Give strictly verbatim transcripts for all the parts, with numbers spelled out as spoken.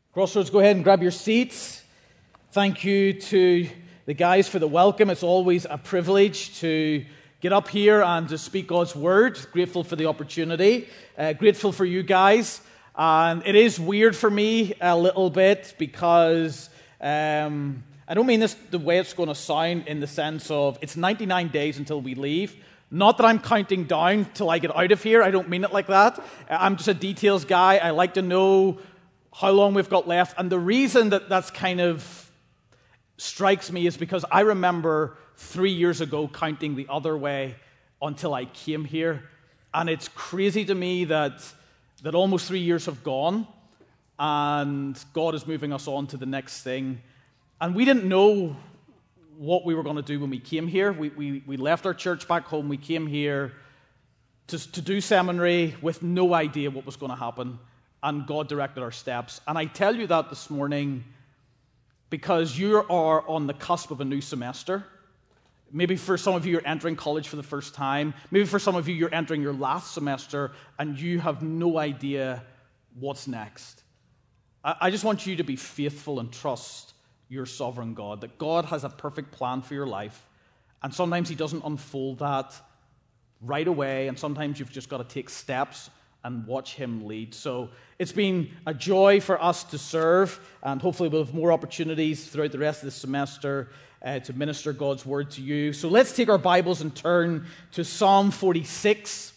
Crossroads, go ahead and grab your seats. Thank you to the guys for the welcome. It's always a privilege to get up here and to speak God's word. Grateful for the opportunity. Uh, grateful for you guys. And it is weird for me a little bit because um, I don't mean this the way it's going to sound in the sense of it's ninety-nine days until we leave. Not that I'm counting down till I get out of here. I don't mean it like that. I'm just a details guy. I like to know how long we've got left. And the reason that that's kind of strikes me is because I remember three years ago counting the other way until I came here. And it's crazy to me that that almost three years have gone and God is moving us on to the next thing. And we didn't know what we were going to do when we came here. We, we, we left our church back home. We came here to, to do seminary with no idea what was going to happen. And God directed our steps. And I tell you that this morning because you are on the cusp of a new semester. Maybe for some of you, you're entering college for the first time. Maybe for some of you, you're entering your last semester and you have no idea what's next. I, I just want you to be faithful and trust your sovereign God, that God has a perfect plan for your life. And sometimes He doesn't unfold that right away, and sometimes you've just got to take steps and watch Him lead. So it's been a joy for us to serve, and hopefully we'll have more opportunities throughout the rest of the semester uh, to minister God's word to you. So let's take our Bibles and turn to Psalm forty-six.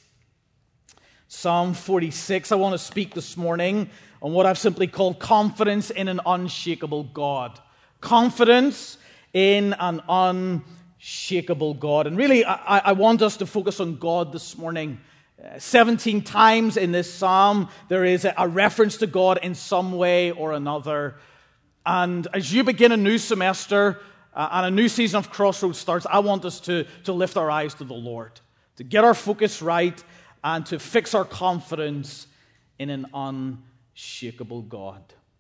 Psalm forty-six. I want to speak this morning on what I've simply called confidence in an unshakable God. Confidence in an unshakable God. And really, I, I want us to focus on God this morning. seventeen times in this psalm, there is a reference to God in some way or another. And as you begin a new semester uh, and a new season of Crossroads starts, I want us to, to lift our eyes to the Lord, to get our focus right, and to fix our confidence in an unshakable God.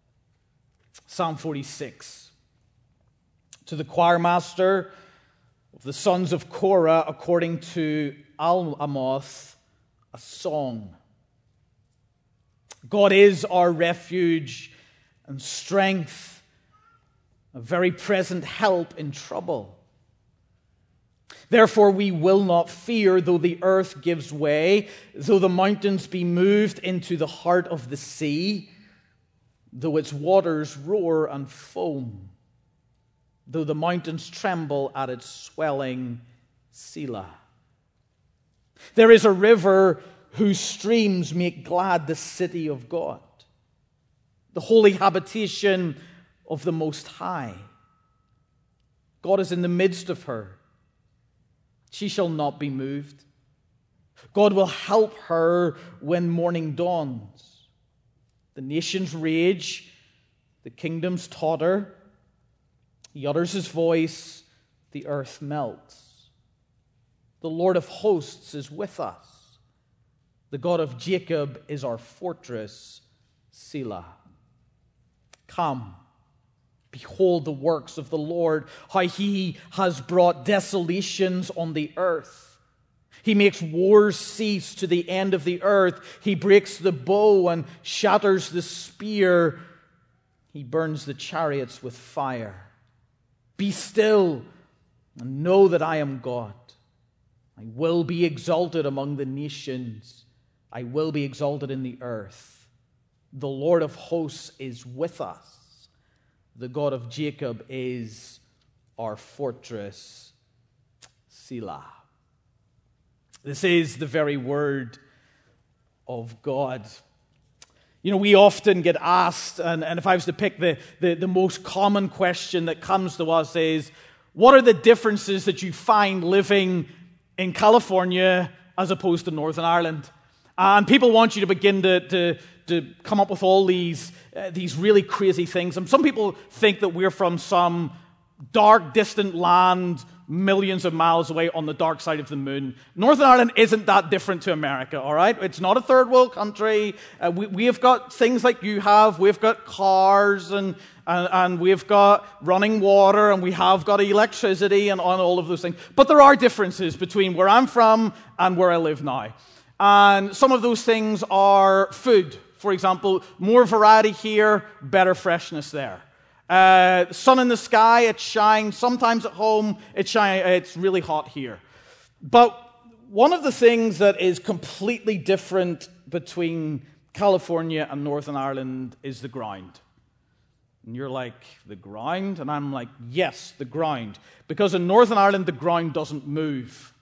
Psalm forty-six. To the choir master of the sons of Korah, according to Alamoth, a song. God is our refuge and strength, a very present help in trouble. Therefore we will not fear, though the earth gives way, though the mountains be moved into the heart of the sea, though its waters roar and foam, though the mountains tremble at its swelling. Selah. There is a river whose streams make glad the city of God, the holy habitation of the Most High. God is in the midst of her. She shall not be moved. God will help her when morning dawns. The nations rage, the kingdoms totter. He utters His voice, the earth melts. The Lord of hosts is with us. The God of Jacob is our fortress, Selah. Come, behold the works of the Lord, how He has brought desolations on the earth. He makes wars cease to the end of the earth. He breaks the bow and shatters the spear. He burns the chariots with fire. Be still and know that I am God. I will be exalted among the nations. I will be exalted in the earth. The Lord of hosts is with us. The God of Jacob is our fortress, Selah. This is the very word of God. You know, we often get asked, and, and if I was to pick the, the, the most common question that comes to us is, what are the differences that you find living in California as opposed to Northern Ireland? And people want you to begin to, to, to come up with all these, uh, these really crazy things. And some people think that we're from some dark, distant land millions of miles away on the dark side of the moon. Northern Ireland isn't that different to America, all right? It's not a third world country. Uh, we, we have got things like you have. We've got cars and, and, and we've got running water and we have got electricity and on all of those things. But there are differences between where I'm from and where I live now. And some of those things are food. For example, more variety here, better freshness there. Uh, sun in the sky, it shines. Sometimes at home, it shines. It's really hot here. But one of the things that is completely different between California and Northern Ireland is the ground. And you're like, the ground? And I'm like, yes, the ground. Because in Northern Ireland, the ground doesn't move.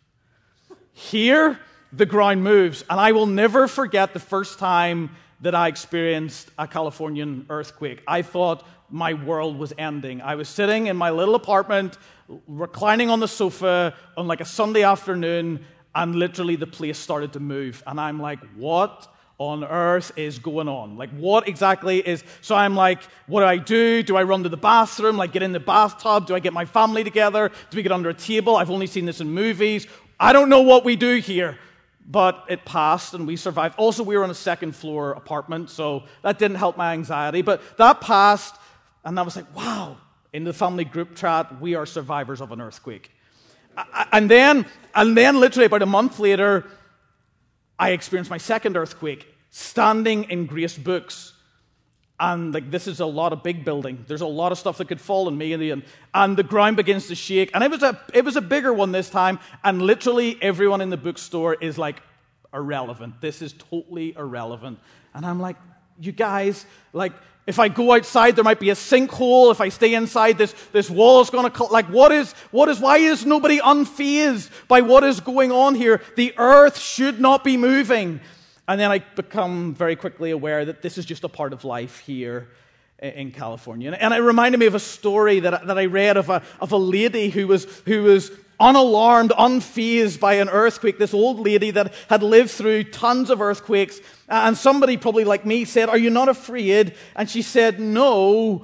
Here, the ground moves. And I will never forget the first time that I experienced a Californian earthquake. I thought my world was ending. I was sitting in my little apartment, reclining on the sofa on like a Sunday afternoon, and literally the place started to move. And I'm like, what on earth is going on? Like, what exactly is... So I'm like, what do I do? Do I run to the bathroom? Like, get in the bathtub? Do I get my family together? Do we get under a table? I've only seen this in movies. I don't know what we do here. But it passed and we survived. Also, we were on a second floor apartment, so that didn't help my anxiety. But that passed, and I was like, wow. In the family group chat, we are survivors of an earthquake. And then, and then literally about a month later, I experienced my second earthquake, standing in Grace Books. And like, this is a lot of big building. There's a lot of stuff that could fall on me in the end. And the ground begins to shake. And it was a it was a bigger one this time. And literally everyone in the bookstore is like, irrelevant. This is totally irrelevant. And I'm like, you guys, like, if I go outside, there might be a sinkhole. If I stay inside, this, this wall is going to... Like, what is, what is, why is nobody unfazed by what is going on here? The earth should not be moving. And then I become very quickly aware that this is just a part of life here in California. And it reminded me of a story that, that I read of a, of a lady who was, who was unalarmed, unfazed by an earthquake. This old lady that had lived through tons of earthquakes. And somebody probably like me said, "Are you not afraid?" And she said, "No,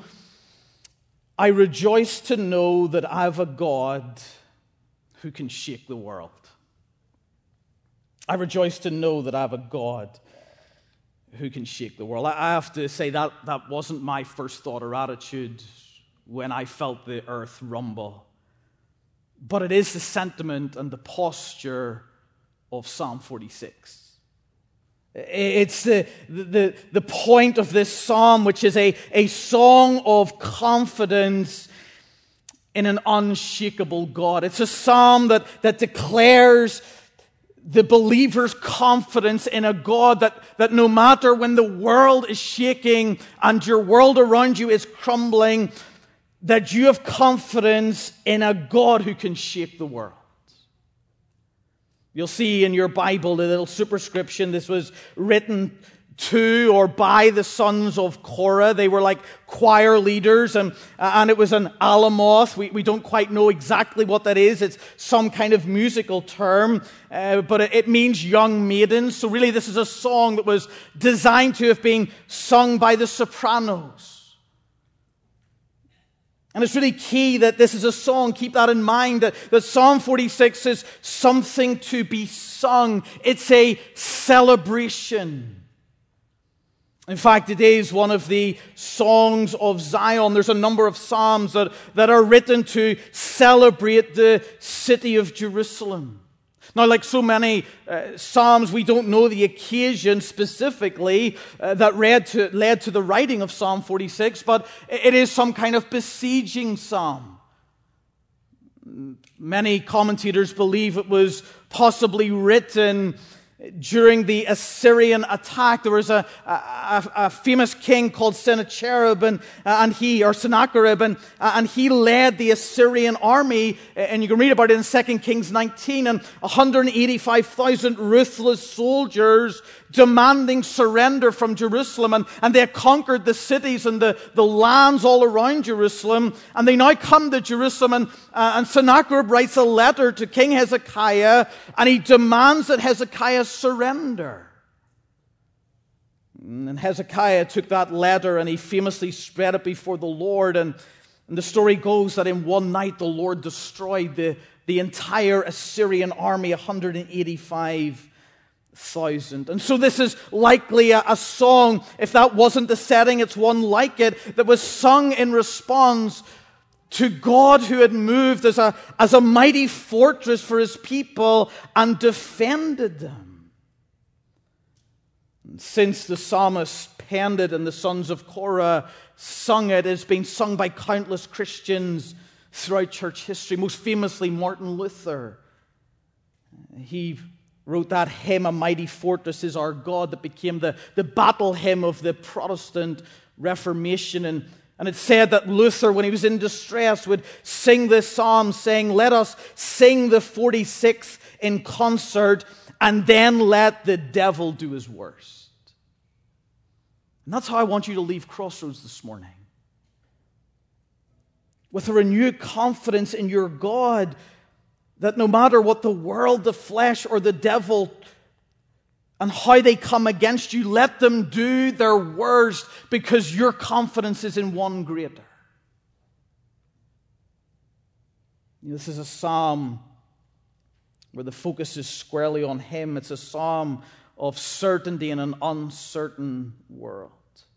I rejoice to know that I have a God who can shake the world. I rejoice to know that I have a God who can shake the world." I have to say that that wasn't my first thought or attitude when I felt the earth rumble. But it is the sentiment and the posture of Psalm forty-six. It's the, the, the point of this psalm, which is a, a song of confidence in an unshakable God. It's a psalm that, that declares the believer's confidence in a God that, that no matter when the world is shaking and your world around you is crumbling, that you have confidence in a God who can shake the world. You'll see in your Bible the little superscription, this was written to or by the sons of Korah. They were like choir leaders, and, and it was an alamoth. We, we don't quite know exactly what that is. It's some kind of musical term, uh, but it, it means young maidens. So really this is a song that was designed to have been sung by the sopranos. And it's really key that this is a song. Keep that in mind, that, that Psalm forty-six is something to be sung. It's a celebration. In fact, it is one of the songs of Zion. There's a number of psalms that, that are written to celebrate the city of Jerusalem. Now, like so many uh, psalms, we don't know the occasion specifically uh, that led to, led to the writing of Psalm forty-six, but it is some kind of besieging psalm. Many commentators believe it was possibly written during the Assyrian attack. There was a, a, a famous king called Sennacherib, and, and he, or Sennacherib, and, and he led the Assyrian army, and you can read about it in Second Kings nineteen, and one hundred eighty-five thousand ruthless soldiers demanding surrender from Jerusalem, and, and they had conquered the cities and the, the lands all around Jerusalem, and they now come to Jerusalem, and, uh, and Sennacherib writes a letter to King Hezekiah, and he demands that Hezekiah surrender. And Hezekiah took that letter and he famously spread it before the Lord, and, and the story goes that in one night the Lord destroyed the, the entire Assyrian army, one hundred eighty-five thousand. And so this is likely a, a song, if that wasn't the setting, it's one like it, that was sung in response to God who had moved as a, as a mighty fortress for his people and defended them. Since the psalmist penned it and the sons of Korah sung it, it's been sung by countless Christians throughout church history, most famously Martin Luther. He wrote that hymn, "A Mighty Fortress is Our God," that became the, the battle hymn of the Protestant Reformation. And, and it said that Luther, when he was in distress, would sing this psalm saying, "Let us sing the forty-sixth in concert, and then let the devil do his worst." And that's how I want you to leave Crossroads this morning. With a renewed confidence in your God, that no matter what the world, the flesh, or the devil, and how they come against you, let them do their worst, because your confidence is in one greater. This is a psalm where the focus is squarely on Him. It's a psalm of certainty in an uncertain world.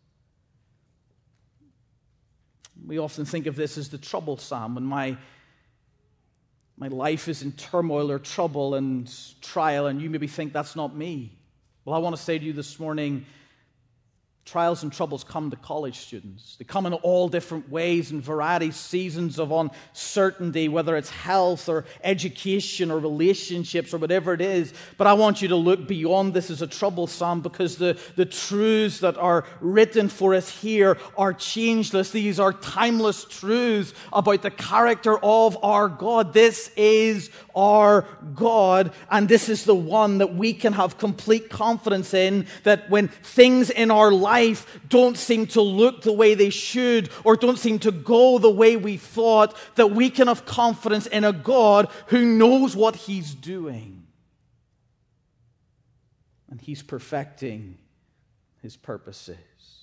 We often think of this as the trouble psalm. When my, my life is in turmoil or trouble and trial, and you maybe think that's not me. Well, I want to say to you this morning, trials and troubles come to college students. They come in all different ways and varieties, seasons of uncertainty, whether it's health or education or relationships or whatever it is. But I want you to look beyond this as a trouble psalm, because the, the truths that are written for us here are changeless. These are timeless truths about the character of our God. This is our God, and this is the one that we can have complete confidence in, that when things in our life don't seem to look the way they should, or don't seem to go the way we thought, that we can have confidence in a God who knows what He's doing. And He's perfecting His purposes.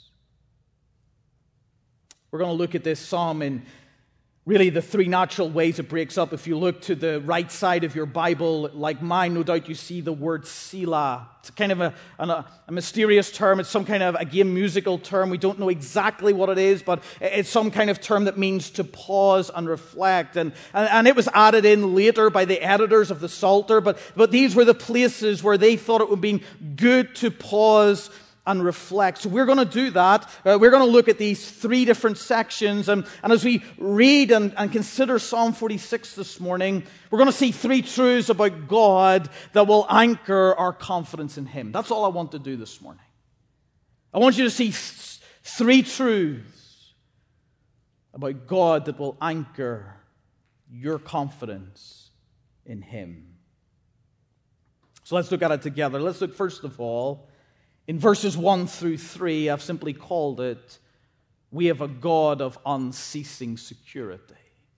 We're going to look at this psalm in really the three natural ways it breaks up. If you look to the right side of your Bible, like mine, no doubt you see the word Selah. It's kind of a, a, a mysterious term. It's some kind of, again, musical term. We don't know exactly what it is, but it's some kind of term that means to pause and reflect. And, and, and it was added in later by the editors of the Psalter, but, but these were the places where they thought it would be good to pause and reflect. So we're going to do that. Uh, we're going to look at these three different sections. And, and as we read and, and consider Psalm forty-six this morning, we're going to see three truths about God that will anchor our confidence in Him. That's all I want to do this morning. I want you to see th- three truths about God that will anchor your confidence in Him. So let's look at it together. Let's look first of all, in verses one through three, I've simply called it, "We have a God of unceasing security."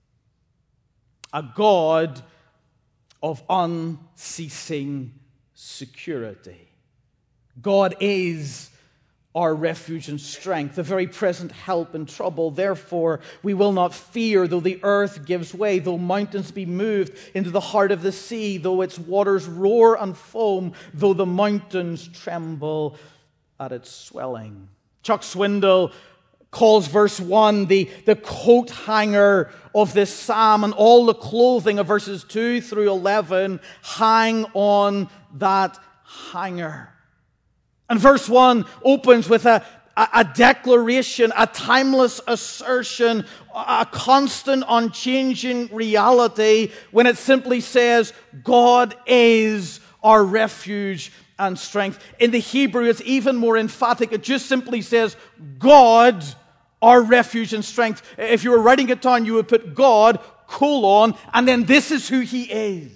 A God of unceasing security. God is our refuge and strength, a very present help in trouble. Therefore, we will not fear, though the earth gives way, though mountains be moved into the heart of the sea, though its waters roar and foam, though the mountains tremble at its swelling. Chuck Swindoll calls verse one the, the coat hanger of this psalm, and all the clothing of verses two through eleven hang on that hanger. And verse one opens with a, a, a declaration, a timeless assertion, a constant, unchanging reality, when it simply says, God is our refuge and strength. In the Hebrew, it's even more emphatic. It just simply says, God, our refuge and strength. If you were writing it down, you would put God, colon, and then this is who He is.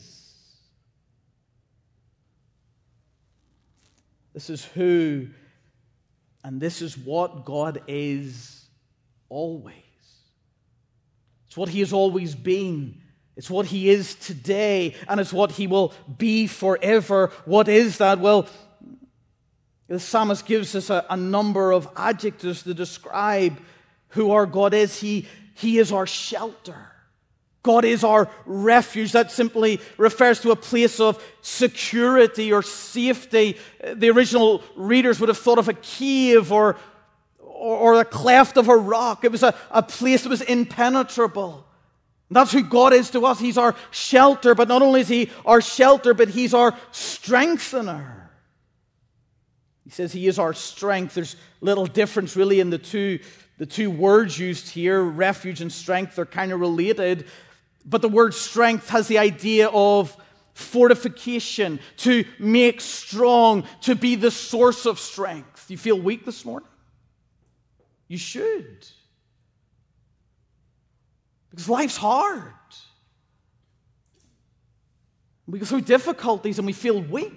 This is who, and this is what God is always. It's what He has always been. It's what He is today, and it's what He will be forever. What is that? Well, the psalmist gives us a, a number of adjectives to describe who our God is. He, he is our shelter. God is our refuge. That simply refers to a place of security or safety. The original readers would have thought of a cave or, or, or a cleft of a rock. It was a, a place that was impenetrable. That's who God is to us. He's our shelter, but not only is He our shelter, but He's our strengthener. He says he is our strength. There's little difference really in the two, the two words used here. Refuge and strength are kind of related. But the word strength has the idea of fortification, to make strong, to be the source of strength. Do you feel weak this morning? You should. Because life's hard. We go through difficulties and we feel weak.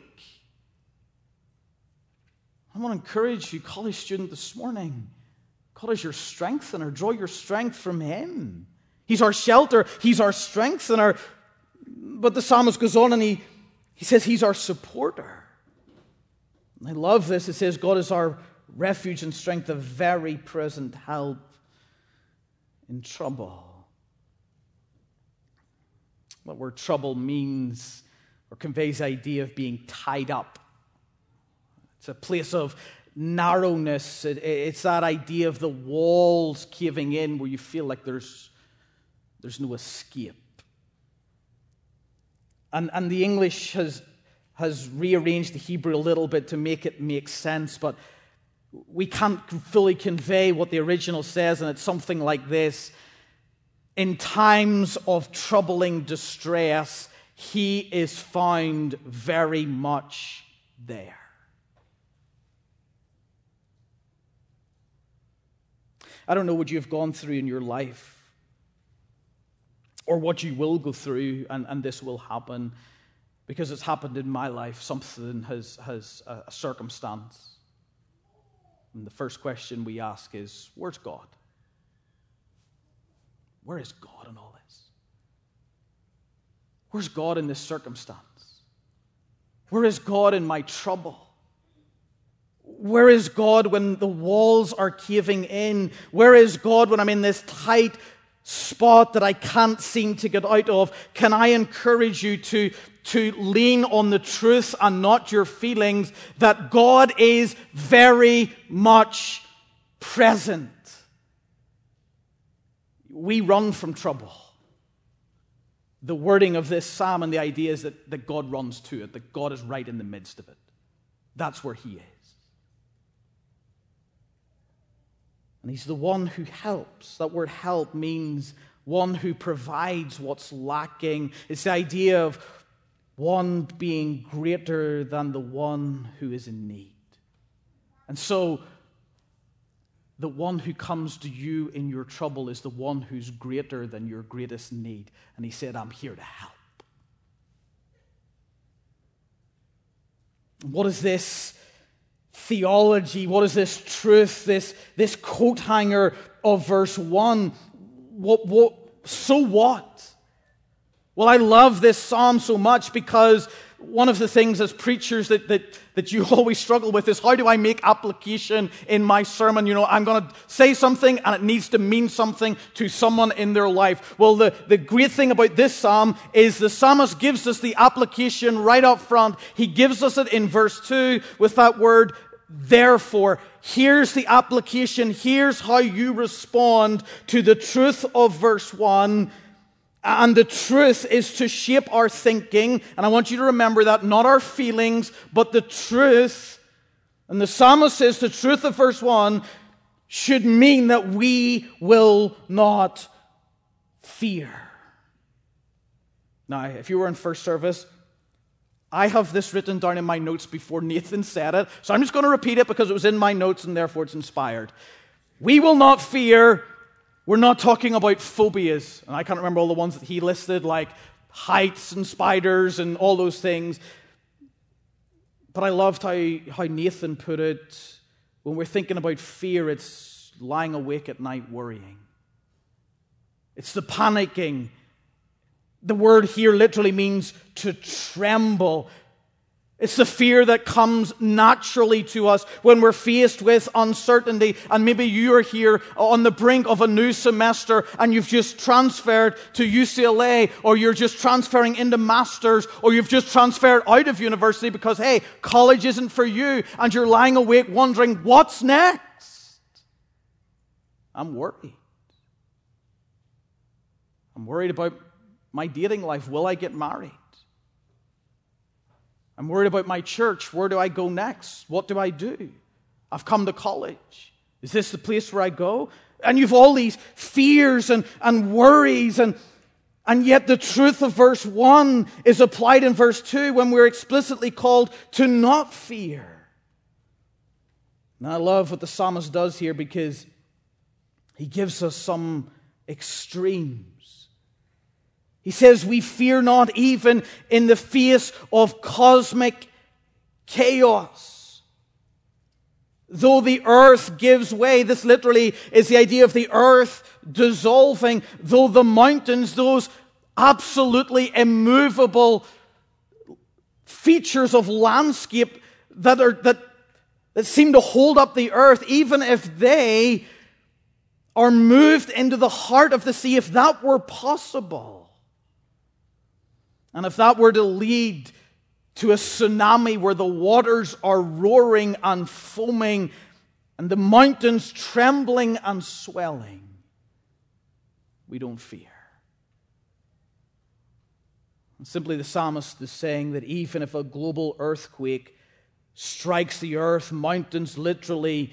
I want to encourage you, college student, this morning. God is your strengthener. Draw your strength from Him. He's our shelter. He's our strengthener. But the psalmist goes on and he, he says He's our supporter. And I love this. It says God is our refuge and strength, a very present help in trouble. What word trouble means or conveys the idea of being tied up. It's a place of narrowness. It, it's that idea of the walls caving in where you feel like there's, there's no escape. And, and the English has, has rearranged the Hebrew a little bit to make it make sense, but we can't fully convey what the original says, and it's something like this. In times of troubling distress, He is found very much there. I don't know what you've gone through in your life or what you will go through, and, and this will happen because it's happened in my life. Something has, has a, a circumstance. And the first question we ask is, where's God? Where is God in all this? Where's God in this circumstance? Where is God in my trouble? Where is God when the walls are caving in? Where is God when I'm in this tight spot that I can't seem to get out of? Can I encourage you to, to lean on the truth and not your feelings, that God is very much present? We run from trouble. The wording of this psalm and the idea is that, that God runs to it, that God is right in the midst of it. That's where He is. And He's the one who helps. That word help means one who provides what's lacking. It's the idea of one being greater than the one who is in need. And so, the one who comes to you in your trouble is the one who's greater than your greatest need. And He said, I'm here to help. What is this theology? What is this truth? This, this coat hanger of verse one? What, what, so what? Well, I love this psalm so much because one of the things as preachers that, that, that you always struggle with is, how do I make application in my sermon? You know, I'm going to say something and it needs to mean something to someone in their life. Well, the, the great thing about this psalm is the psalmist gives us the application right up front. He gives us it in verse two with that word, therefore. Here's the application. Here's how you respond to the truth of verse one. And the truth is to shape our thinking. And I want you to remember that, not our feelings, but the truth. And the psalmist says the truth of verse one should mean that we will not fear. Now, if you were in first service, I have this written down in my notes before Nathan said it. So I'm just going to repeat it because it was in my notes and therefore it's inspired. We will not fear. We're not talking about phobias, and I can't remember all the ones that he listed, like heights and spiders and all those things. But I loved how, how Nathan put it. When we're thinking about fear, it's lying awake at night worrying. It's the panicking. The word here literally means to tremble. It's the fear that comes naturally to us when we're faced with uncertainty. And maybe you're here on the brink of a new semester and you've just transferred to U C L A, or you're just transferring into masters, or you've just transferred out of university because, hey, college isn't for you, and you're lying awake wondering, what's next? I'm worried. I'm worried about my dating life. Will I get married? I'm worried about my church. Where do I go next? What do I do? I've come to college. Is this the place where I go? And you've all these fears and, and worries, and, and yet the truth of verse one is applied in verse two when we're explicitly called to not fear. And I love what the psalmist does here because he gives us some extremes. He says, we fear not even in the face of cosmic chaos. Though the earth gives way, this literally is the idea of the earth dissolving, though the mountains, those absolutely immovable features of landscape that are that, that seem to hold up the earth, even if they are moved into the heart of the sea, if that were possible, and if that were to lead to a tsunami where the waters are roaring and foaming and the mountains trembling and swelling, we don't fear. And simply the psalmist is saying that even if a global earthquake strikes the earth, mountains literally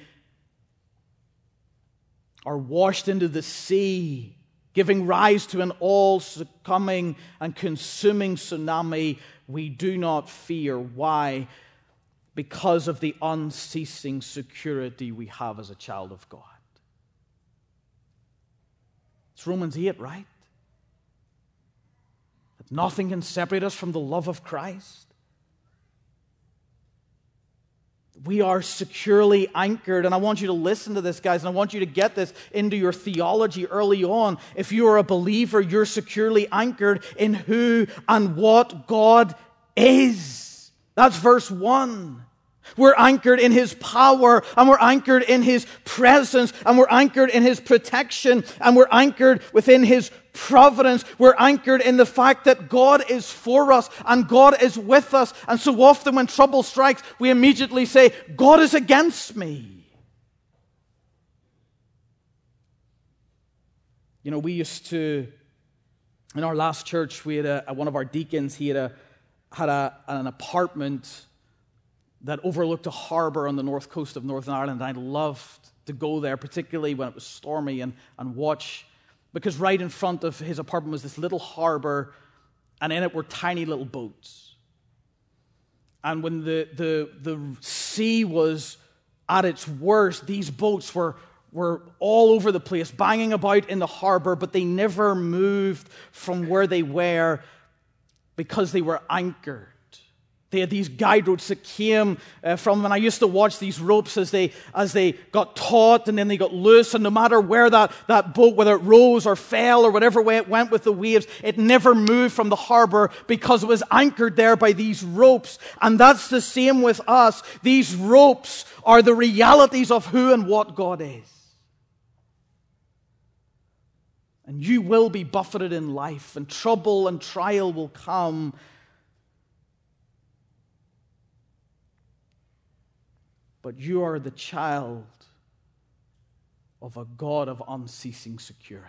are washed into the sea, giving rise to an all-succumbing and consuming tsunami, we do not fear. Why? Because of the unceasing security we have as a child of God. It's Romans eight, right? That nothing can separate us from the love of Christ. We are securely anchored, and I want you to listen to this, guys, and I want you to get this into your theology early on. If you are a believer, you're securely anchored in who and what God is. That's verse one. We're anchored in His power, and we're anchored in His presence, and we're anchored in His protection, and we're anchored within His providence. We're anchored in the fact that God is for us and God is with us. And so often when trouble strikes, we immediately say, God is against me. You know, we used to, in our last church, we had a, one of our deacons, he had a had a, an apartment that overlooked a harbor on the north coast of Northern Ireland. And I loved to go there, particularly when it was stormy, and, and watch, because right in front of his apartment was this little harbor, and in it were tiny little boats. And when the, the, the sea was at its worst, these boats were, were all over the place, banging about in the harbor, but they never moved from where they were because they were anchored. They had these guide ropes that came uh, from them, and I used to watch these ropes as they as they got taut and then they got loose, and no matter where that, that boat, whether it rose or fell or whatever way it went with the waves, it never moved from the harbor because it was anchored there by these ropes. And that's the same with us. These ropes are the realities of who and what God is. And you will be buffeted in life, and trouble and trial will come. But you are the child of a God of unceasing security.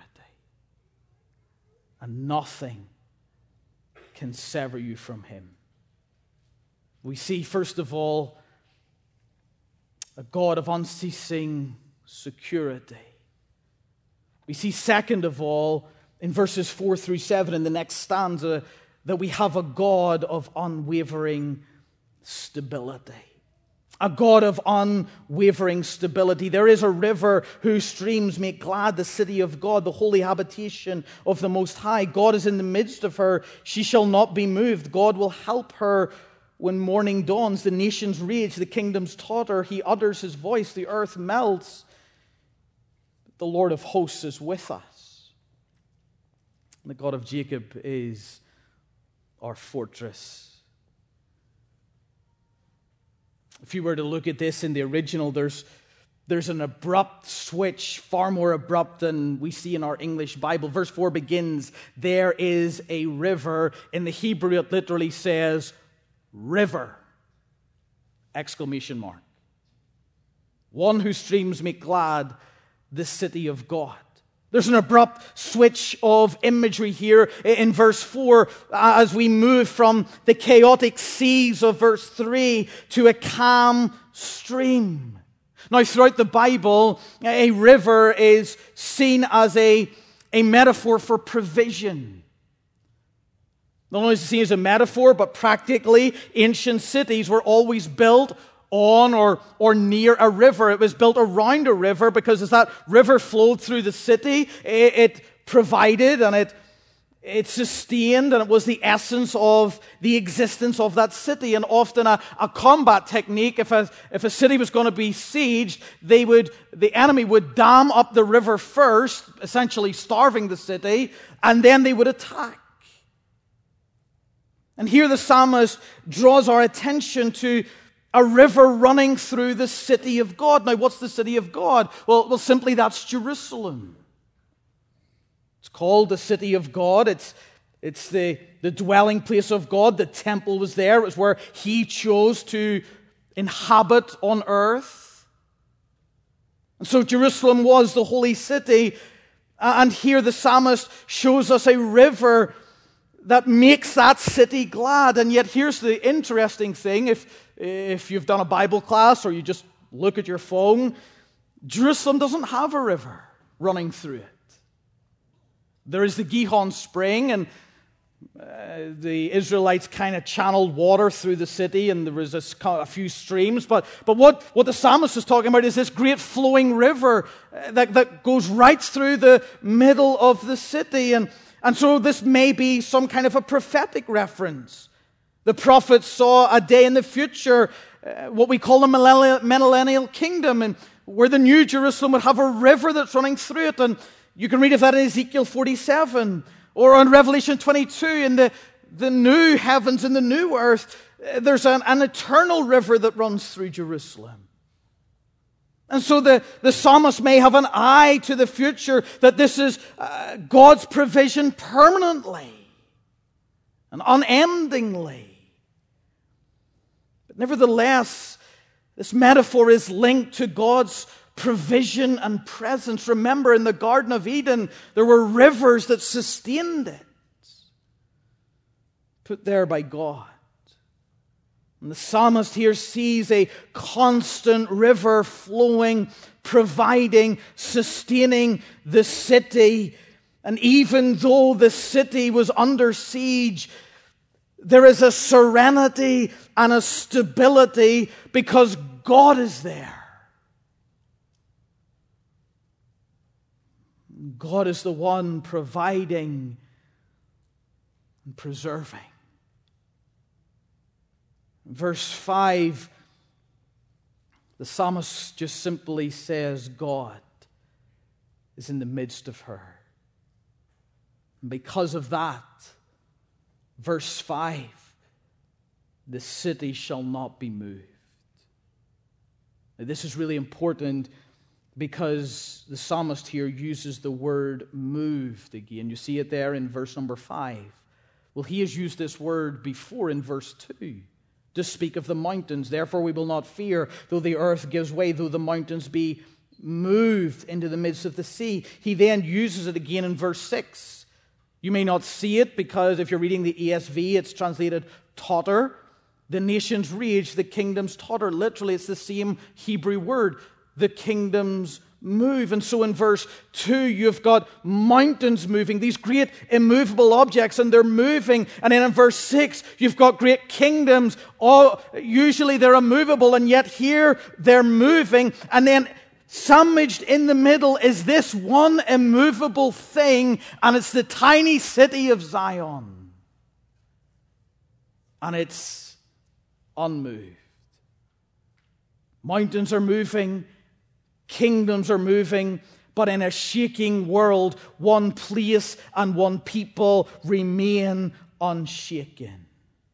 And nothing can sever you from Him. We see, first of all, a God of unceasing security. We see, second of all, in verses four through seven in the next stanza, that we have a God of unwavering stability. A God of unwavering stability. There is a river whose streams make glad the city of God, the holy habitation of the Most High. God is in the midst of her. She shall not be moved. God will help her when morning dawns. The nations rage, the kingdoms totter. He utters His voice, the earth melts. The Lord of hosts is with us. And the God of Jacob is our fortress. If you were to look at this in the original, there's, there's an abrupt switch, far more abrupt than we see in our English Bible. Verse four begins, there is a river. In the Hebrew, it literally says, river, exclamation mark. One whose streams make glad the city of God. There's an abrupt switch of imagery here in verse four as we move from the chaotic seas of verse three to a calm stream. Now, throughout the Bible, a river is seen as a, a metaphor for provision. Not only is it seen as a metaphor, but practically ancient cities were always built on or, or near a river. It was built around a river because as that river flowed through the city, it, it provided and it, it sustained, and it was the essence of the existence of that city. And often a, a combat technique, if a, if a city was going to be sieged, they would, the enemy would dam up the river first, essentially starving the city, and then they would attack. And here the psalmist draws our attention to a river running through the city of God. Now, what's the city of God? Well, well, simply that's Jerusalem. It's called the city of God. It's, it's the, the dwelling place of God. The temple was there. It was where He chose to inhabit on earth. And so Jerusalem was the holy city. And here the psalmist shows us a river that makes that city glad. And yet here's the interesting thing. If If you've done a Bible class or you just look at your phone, Jerusalem doesn't have a river running through it. There is the Gihon Spring, and uh, the Israelites kind of channeled water through the city, and there was a, a few streams. But, but what, what the psalmist is talking about is this great flowing river uh, that, that goes right through the middle of the city. And, and so this may be some kind of a prophetic reference. The prophets saw a day in the future, uh, what we call the millennial kingdom, and where the new Jerusalem would have a river that's running through it. And you can read of that in Ezekiel forty-seven, or in Revelation twenty-two, in the, the new heavens and the new earth. Uh, there's an, an eternal river that runs through Jerusalem. And so the, the psalmist may have an eye to the future, that this is uh, God's provision permanently and unendingly. Nevertheless, this metaphor is linked to God's provision and presence. Remember, in the Garden of Eden, there were rivers that sustained it, put there by God. And the psalmist here sees a constant river flowing, providing, sustaining the city. And even though the city was under siege, there is a serenity and a stability because God is there. God is the one providing and preserving. Verse five, the psalmist just simply says, God is in the midst of her. And because of that, verse five, the city shall not be moved. Now, this is really important because the psalmist here uses the word moved again. You see it there in verse number five. Well, he has used this word before in verse two to speak of the mountains. Therefore we will not fear, though the earth gives way, though the mountains be moved into the midst of the sea. He then uses it again in verse six. You may not see it because if you're reading the E S V, it's translated totter. The nations rage, the kingdoms totter. Literally, it's the same Hebrew word. The kingdoms move. And so in verse two, you've got mountains moving, these great immovable objects, and they're moving. And then in verse six, you've got great kingdoms. All, usually they're immovable, and yet here they're moving. And then sandwiched in the middle is this one immovable thing, and it's the tiny city of Zion. And it's unmoved. Mountains are moving, kingdoms are moving, but in a shaking world, one place and one people remain unshaken.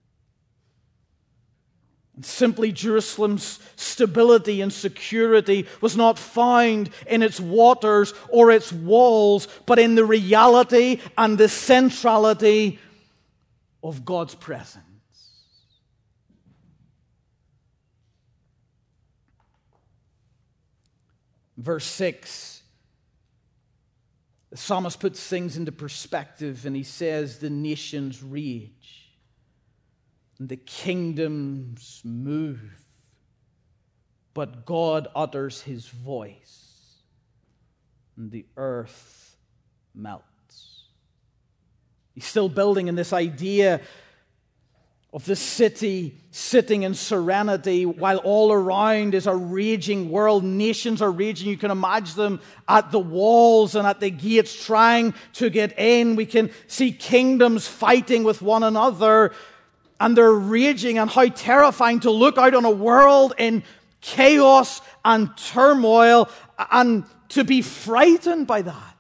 And simply, Jerusalem's stability and security was not found in its waters or its walls, but in the reality and the centrality of God's presence. Verse six, The psalmist puts things into perspective, and he says the nations rage and the kingdoms move, but God utters his voice and the earth melts. He's still building in this idea of the city sitting in serenity while all around is a raging world. Nations are raging. You can imagine them at the walls and at the gates trying to get in. We can see kingdoms fighting with one another, and they're raging. And how terrifying to look out on a world in chaos and turmoil and to be frightened by that.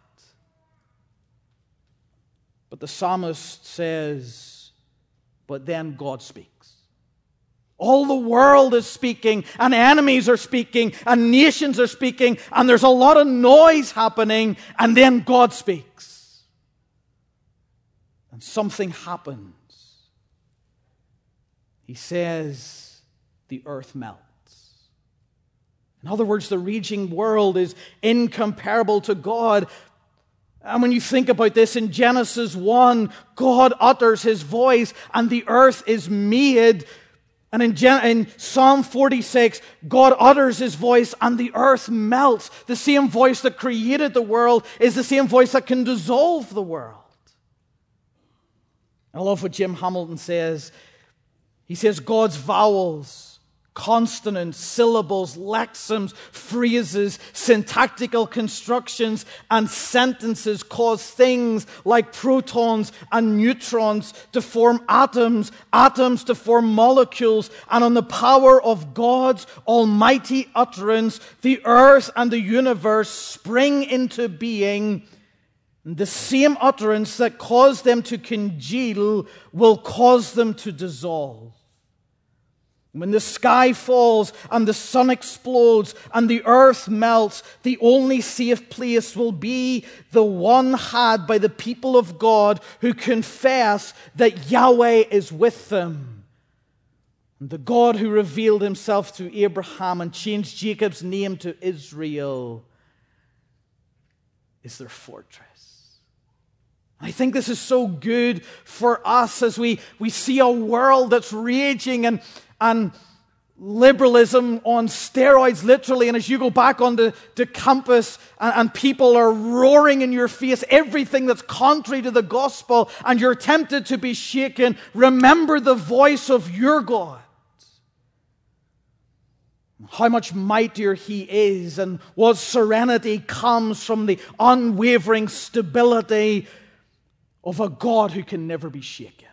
But the psalmist says, but then God speaks. All the world is speaking, and enemies are speaking, and nations are speaking, and there's a lot of noise happening, and then God speaks. And something happens. He says, the earth melts. In other words, the raging world is incomparable to God. And when you think about this, in Genesis one, God utters his voice and the earth is made. And in, Gen- in Psalm forty-six, God utters his voice and the earth melts. The same voice that created the world is the same voice that can dissolve the world. I love what Jim Hamilton says. He says, God's vowels, consonants, syllables, lexems, phrases, syntactical constructions, and sentences cause things like protons and neutrons to form atoms, atoms to form molecules, and on the power of God's almighty utterance, the earth and the universe spring into being. The same utterance that caused them to congeal will cause them to dissolve. When the sky falls and the sun explodes and the earth melts, the only safe place will be the one had by the people of God who confess that Yahweh is with them. And the God who revealed himself to Abraham and changed Jacob's name to Israel is their fortress. I think this is so good for us as we, we see a world that's raging and And liberalism on steroids, literally. And as you go back onto the campus and, and people are roaring in your face everything that's contrary to the gospel, and you're tempted to be shaken, remember the voice of your God. How much mightier he is, and what serenity comes from the unwavering stability of a God who can never be shaken.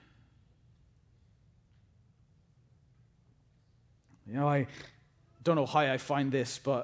You know, I don't know how I find this, but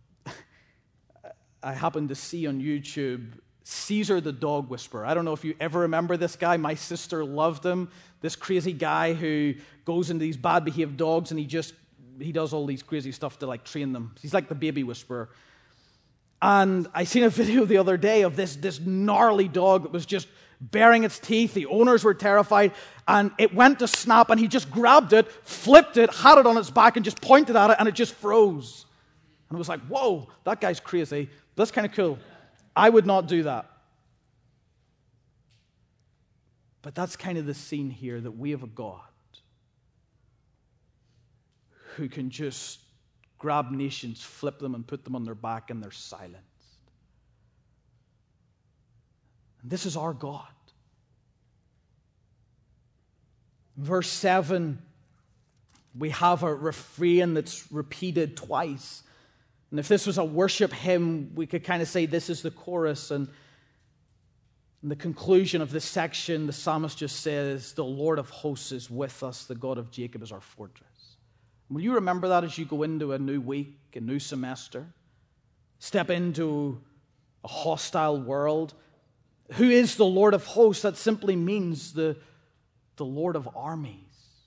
I happened to see on YouTube Caesar the Dog Whisperer. I don't know if you ever remember this guy. My sister loved him. This crazy guy who goes into these bad behaved dogs and he just, he does all these crazy stuff to like train them. He's like the baby whisperer. And I seen a video the other day of this, this gnarly dog that was just baring its teeth. The owners were terrified, and it went to snap, and he just grabbed it, flipped it, had it on its back, and just pointed at it, and it just froze. And it was like, whoa, that guy's crazy. That's kind of cool. I would not do that. But that's kind of the scene here, that we have a God who can just grab nations, flip them, and put them on their back, and they're silenced. And this is our God. In verse seven, we have a refrain that's repeated twice. And if this was a worship hymn, we could kind of say this is the chorus. And in the conclusion of this section, the psalmist just says, the Lord of hosts is with us, the God of Jacob is our fortress. Will you remember that as you go into a new week, a new semester? Step into a hostile world. Who is the Lord of hosts? That simply means the, the Lord of armies.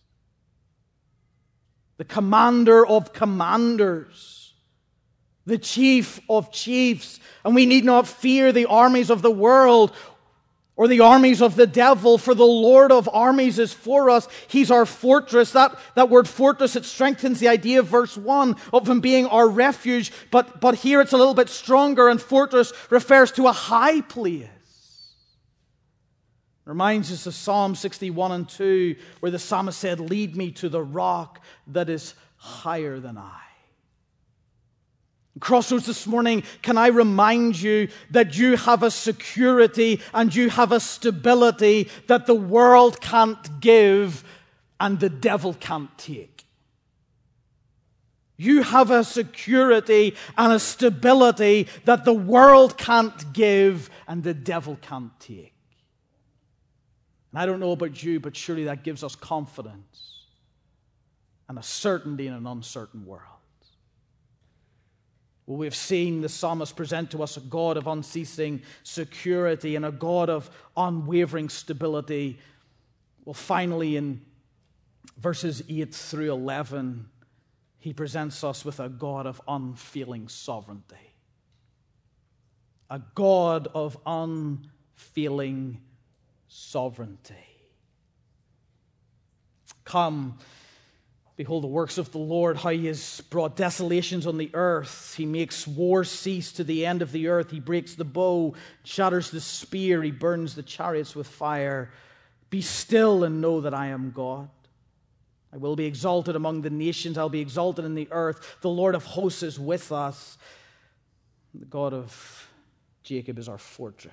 The commander of commanders. The chief of chiefs. And we need not fear the armies of the world or the armies of the devil, for the Lord of armies is for us. He's our fortress. That, that word fortress, it strengthens the idea of verse one of him being our refuge. But, but here it's a little bit stronger, and fortress refers to a high place. Reminds us of Psalm sixty-one and two, where the psalmist said, "Lead me to the rock that is higher than I." Crossroads this morning, can I remind you that you have a security and you have a stability that the world can't give and the devil can't take. You have a security and a stability that the world can't give and the devil can't take. And I don't know about you, but surely that gives us confidence and a certainty in an uncertain world. Well, we've seen the psalmist present to us a God of unceasing security and a God of unwavering stability. Well, finally, in verses eight through eleven, he presents us with a God of unfailing sovereignty. A God of unfailing sovereignty. Come, behold the works of the Lord, how he has brought desolations on the earth. He makes war cease to the end of the earth. He breaks the bow, shatters the spear. He burns the chariots with fire. Be still and know that I am God. I will be exalted among the nations. I'll be exalted in the earth. The Lord of hosts is with us. The God of Jacob is our fortress.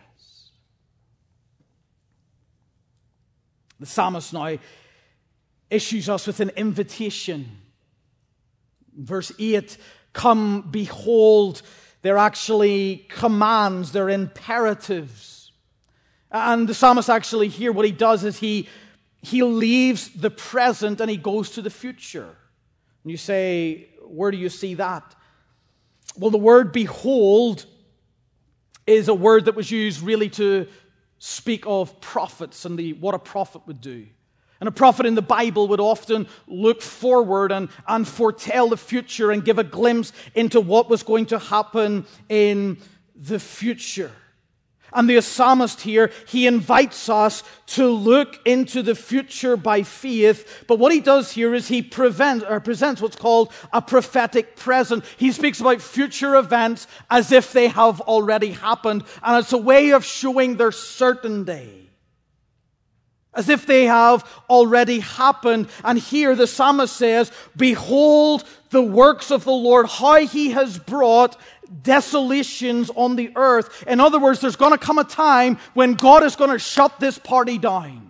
The psalmist now issues us with an invitation. Verse eight, come, behold. They're actually commands, they're imperatives. And the psalmist actually here, what he does is he, he leaves the present and he goes to the future. And you say, where do you see that? Well, the word behold is a word that was used really to speak of prophets and the, what a prophet would do. And a prophet in the Bible would often look forward and, and foretell the future and give a glimpse into what was going to happen in the future. And the psalmist here, he invites us to look into the future by faith. But what he does here is he prevent, or presents what's called a prophetic present. He speaks about future events as if they have already happened. And it's a way of showing their certainty, as if they have already happened. And here the psalmist says, behold the works of the Lord, how he has brought desolations on the earth. In other words, there's going to come a time when God is going to shut this party down.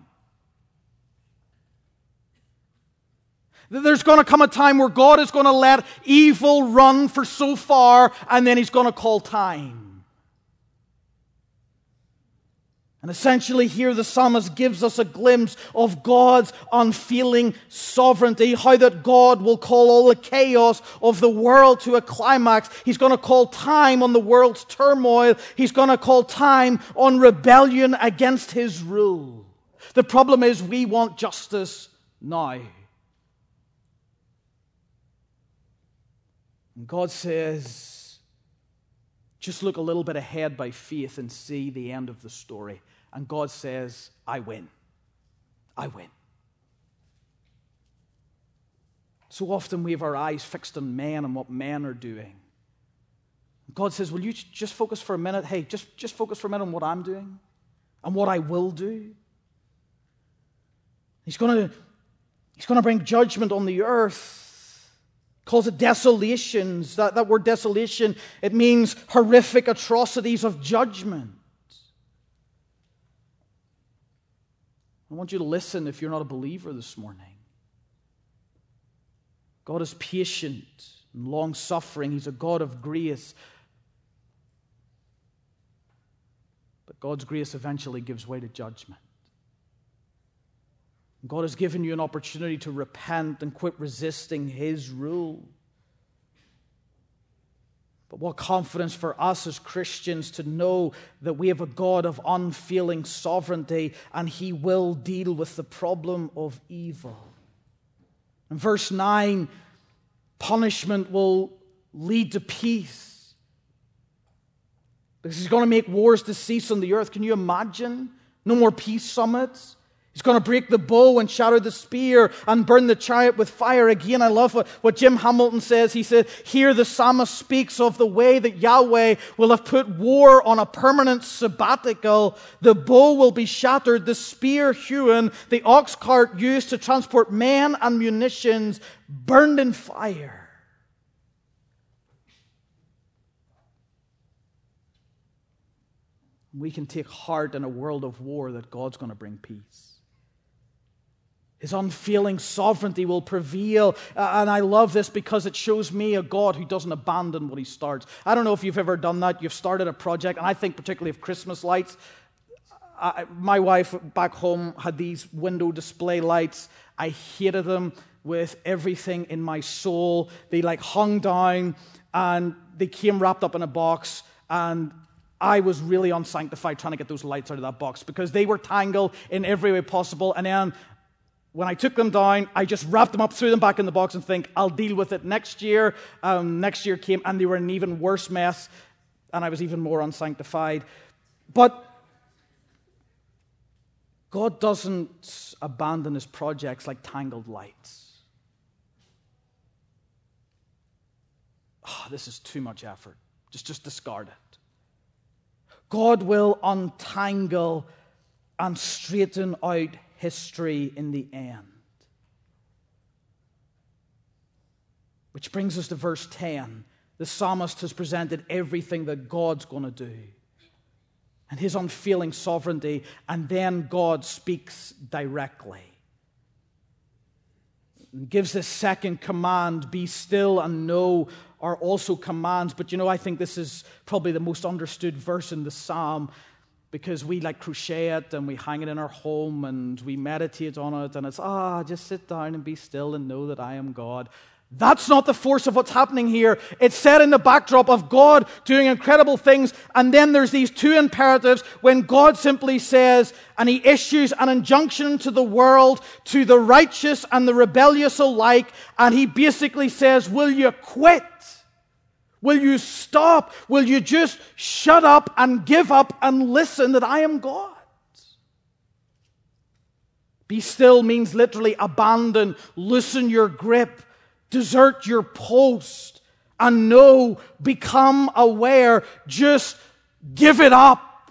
There's going to come a time where God is going to let evil run for so far, and then he's going to call time. And essentially here the psalmist gives us a glimpse of God's unfailing sovereignty, how that God will call all the chaos of the world to a climax. He's going to call time on the world's turmoil. He's going to call time on rebellion against his rule. The problem is we want justice now. And God says, just look a little bit ahead by faith and see the end of the story. And God says, I win. I win. So often we have our eyes fixed on men and what men are doing. God says, will you just focus for a minute? Hey, just, just focus for a minute on what I'm doing and what I will do. He's going to, he's going to bring judgment on the earth. He calls it desolations. That, that word desolation, it means horrific atrocities of judgment. I want you to listen if you're not a believer this morning. God is patient and long-suffering. He's a God of grace. But God's grace eventually gives way to judgment. God has given you an opportunity to repent and quit resisting his rule. But what confidence for us as Christians to know that we have a God of unfailing sovereignty and he will deal with the problem of evil. In verse nine, punishment will lead to peace, because he's going to make wars to cease on the earth. Can you imagine No more peace summits. He's going to break the bow and shatter the spear and burn the chariot with fire. Again, I love what, what Jim Hamilton says. He said, here the psalmist speaks of the way that Yahweh will have put war on a permanent sabbatical. The bow will be shattered, the spear hewn, the ox cart used to transport men and munitions burned in fire. We can take heart in a world of war that God's going to bring peace. His unfailing sovereignty will prevail. Uh, and I love this because it shows me a God who doesn't abandon what he starts. I don't know if you've ever done that. You've started a project, and I think particularly of Christmas lights. I, my wife back home had these window display lights. I hated them with everything in my soul. They like hung down, and they came wrapped up in a box, and I was really unsanctified trying to get those lights out of that box because they were tangled in every way possible. And then when I took them down, I just wrapped them up, threw them back in the box, and think, I'll deal with it next year. Um, next year came, and they were an even worse mess, and I was even more unsanctified. But God doesn't abandon his projects like tangled lights. Oh, this is too much effort. Just, just discard it. God will untangle and straighten out history in the end. Which brings us to verse ten. The psalmist has presented everything that God's going to do and his unfailing sovereignty, and then God speaks directly. And gives this second command, be still and know, are also commands. But you know, I think this is probably the most understood verse in the psalm, because we like crochet it and we hang it in our home and we meditate on it, and it's, ah, just sit down and be still and know that I am God. That's not the force of what's happening here. It's set in the backdrop of God doing incredible things, and then there's these two imperatives when God simply says, and he issues an injunction to the world, to the righteous and the rebellious alike, and he basically says, will you quit? Will you stop? Will you just shut up and give up and listen that I am God? Be still means literally abandon, loosen your grip, desert your post, and know, become aware, just give it up.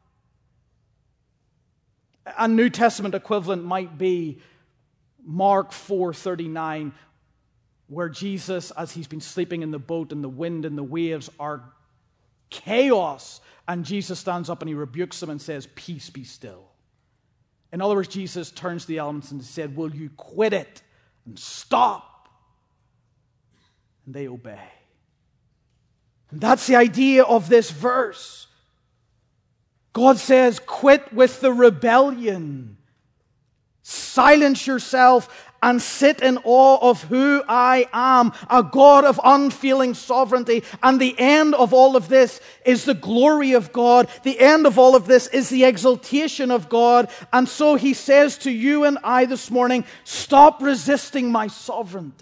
A New Testament equivalent might be Mark four thirty-nine, where Jesus, as he's been sleeping in the boat and the wind and the waves are chaos, and Jesus stands up and he rebukes them and says, peace, be still. In other words, Jesus turns to the elements and said, will you quit it and stop? And they obey. And that's the idea of this verse. God says, quit with the rebellion. Silence yourself and sit in awe of who I am, a God of unfailing sovereignty. And the end of all of this is the glory of God. The end of all of this is the exaltation of God. And so he says to you and I this morning, stop resisting my sovereignty,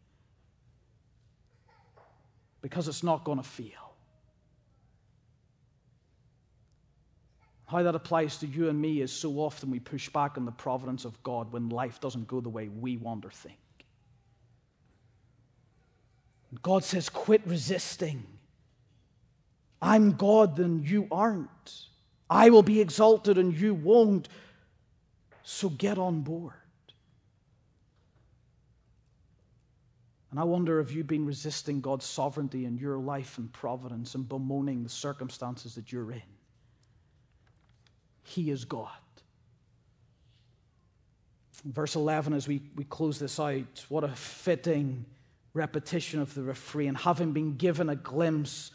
because it's not going to fail. How that applies to you and me is so often we push back on the providence of God when life doesn't go the way we want or think. God says, quit resisting. I'm God, then you aren't. I will be exalted and you won't. So get on board. And I wonder if you've been resisting God's sovereignty in your life and providence and bemoaning the circumstances that you're in. He is God. Verse eleven, as we, we close this out, what a fitting repetition of the refrain. Having been given a glimpse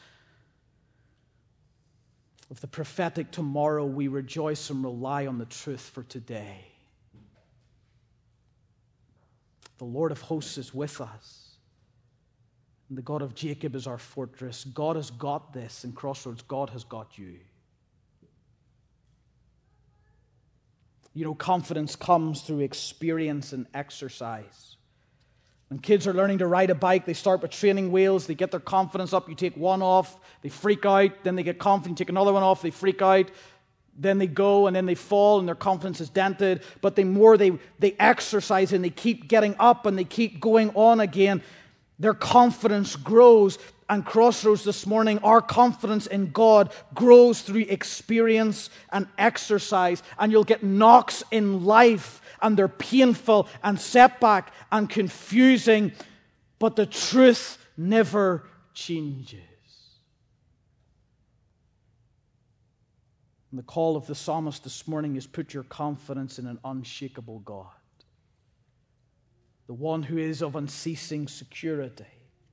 of the prophetic tomorrow, we rejoice and rely on the truth for today. The Lord of hosts is with us, and the God of Jacob is our fortress. God has got this, and Crossroads, God has got you. You know, confidence comes through experience and exercise. When kids are learning to ride a bike, they start with training wheels, they get their confidence up, you take one off, they freak out, then they get confident, you take another one off, they freak out. Then they go and then they fall and their confidence is dented. But the more they, they exercise and they keep getting up and they keep going on again, their confidence grows. And Crossroads this morning, our confidence in God grows through experience and exercise. And you'll get knocks in life, and they're painful and setback and confusing. But the truth never changes. And the call of the psalmist this morning is, put your confidence in an unshakable God, the one who is of unceasing security,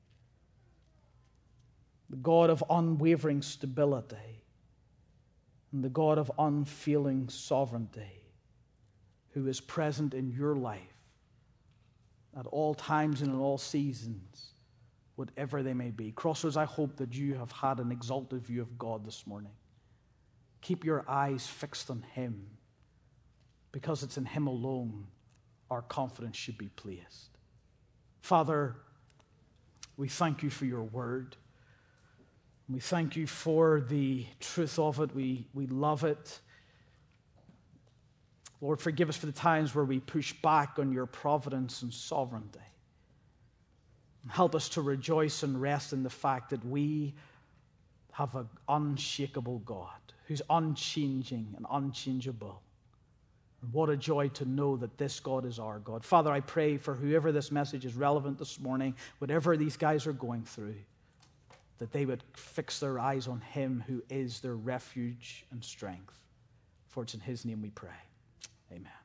the God of unwavering stability, and the God of unfailing sovereignty, who is present in your life at all times and in all seasons, whatever they may be. Crossroads, I hope that you have had an exalted view of God this morning. Keep your eyes fixed on Him, because it's in Him alone our confidence should be placed. Father, we thank you for your word. We thank you for the truth of it. We, we love it. Lord, forgive us for the times where we push back on your providence and sovereignty. Help us to rejoice and rest in the fact that we have an unshakable God who's unchanging and unchangeable. And what a joy to know that this God is our God. Father, I pray for whoever this message is relevant this morning, whatever these guys are going through, that they would fix their eyes on Him who is their refuge and strength. For it's in His name we pray. Amen.